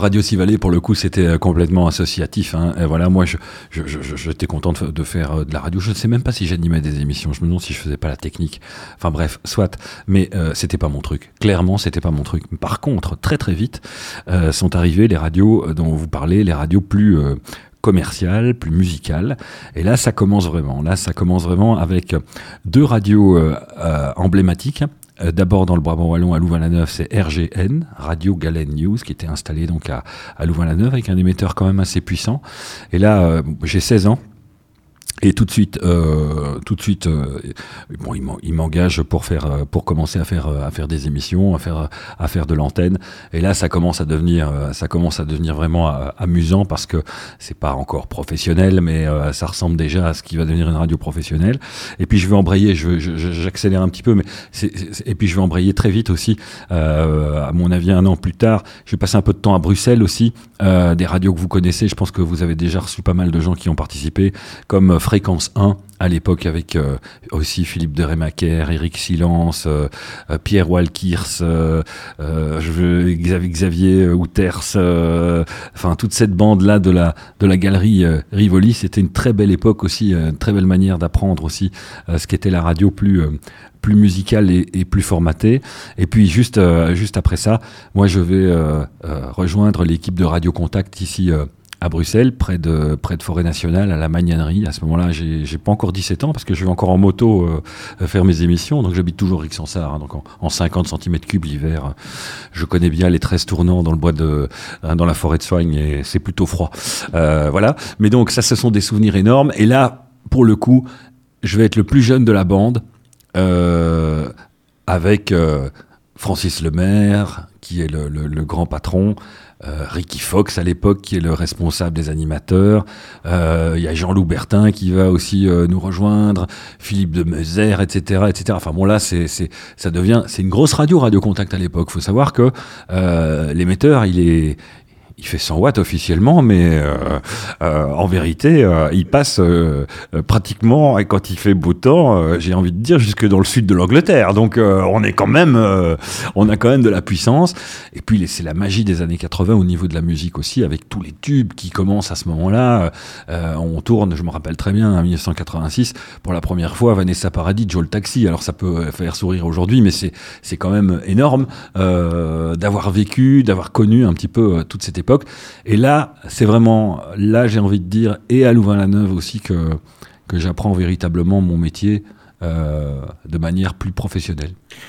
Radio Civalet, pour le coup, c'était complètement associatif. Hein. Et voilà, moi, j'étais content de faire de la radio. Je ne sais même pas si j'animais des émissions. Je me demande si je faisais pas la technique. Enfin bref, soit. Mais c'était pas mon truc. Clairement, c'était pas mon truc. Par contre, très très vite, sont arrivées les radios dont vous parlez, les radios plus commerciales, plus musicales. Et là, ça commence vraiment. Là, ça commence vraiment avec deux radios emblématiques. D'abord dans le Brabant wallon à Louvain-la-Neuve, c'est RGN, Radio Gallen News, qui était installé donc à Louvain-la-Neuve avec un émetteur quand même assez puissant. Et là, j'ai 16 ans. Et tout de suite, bon, il m'engage pour commencer à faire des émissions, à faire de l'antenne. Et là, ça commence à devenir vraiment amusant parce que c'est pas encore professionnel, mais ça ressemble déjà à ce qui va devenir une radio professionnelle. Et puis je vais embrayer, j'accélère un petit peu, mais et puis je vais embrayer très vite aussi. À mon avis, 1 an plus tard, je vais passer un peu de temps à Bruxelles aussi. Des radios que vous connaissez, je pense que vous avez déjà reçu pas mal de gens qui ont participé, comme Fréquence 1 à l'époque avec aussi Philippe de Rémaker, Éric Silence, Pierre Walkirs, Xavier Outers, enfin toute cette bande là de la galerie Rivoli. C'était une très belle époque aussi, une très belle manière d'apprendre aussi ce qu'était la radio plus musicale et plus formatée. Et puis juste après ça, moi je vais rejoindre l'équipe de Radio Contact ici à Bruxelles, près de Forêt Nationale, à la Magnanerie. À ce moment-là, j'ai pas encore 17 ans parce que je vais encore en moto faire mes émissions. Donc j'habite toujours Rixensart, hein, donc en 50 cm3 l'hiver. Je connais bien les 13 tournants dans le bois dans la forêt de Soigne et c'est plutôt froid. Voilà. Mais donc ça, ce sont des souvenirs énormes. Et là, pour le coup, je vais être le plus jeune de la bande avec Francis Lemaire, qui est le grand patron, Ricky Fox à l'époque, qui est le responsable des animateurs, y a Jean-Loup Bertin qui va aussi nous rejoindre, Philippe de Meuser, etc., etc. Enfin bon, là, c'est une grosse Radio Contact à l'époque. Faut savoir que l'émetteur, il fait 100 watts officiellement, mais en vérité, il passe pratiquement, et quand il fait beau temps, j'ai envie de dire, jusque dans le sud de l'Angleterre. Donc on a quand même de la puissance. Et puis c'est la magie des années 80 au niveau de la musique aussi, avec tous les tubes qui commencent à ce moment-là. On tourne, je me rappelle très bien, en 1986, pour la première fois, Vanessa Paradis, Joe le Taxi. Alors ça peut faire sourire aujourd'hui, mais c'est quand même énorme d'avoir connu un petit peu toute cette époque. Et là, c'est vraiment, là j'ai envie de dire, et à Louvain-la-Neuve aussi, que j'apprends véritablement mon métier de manière plus professionnelle.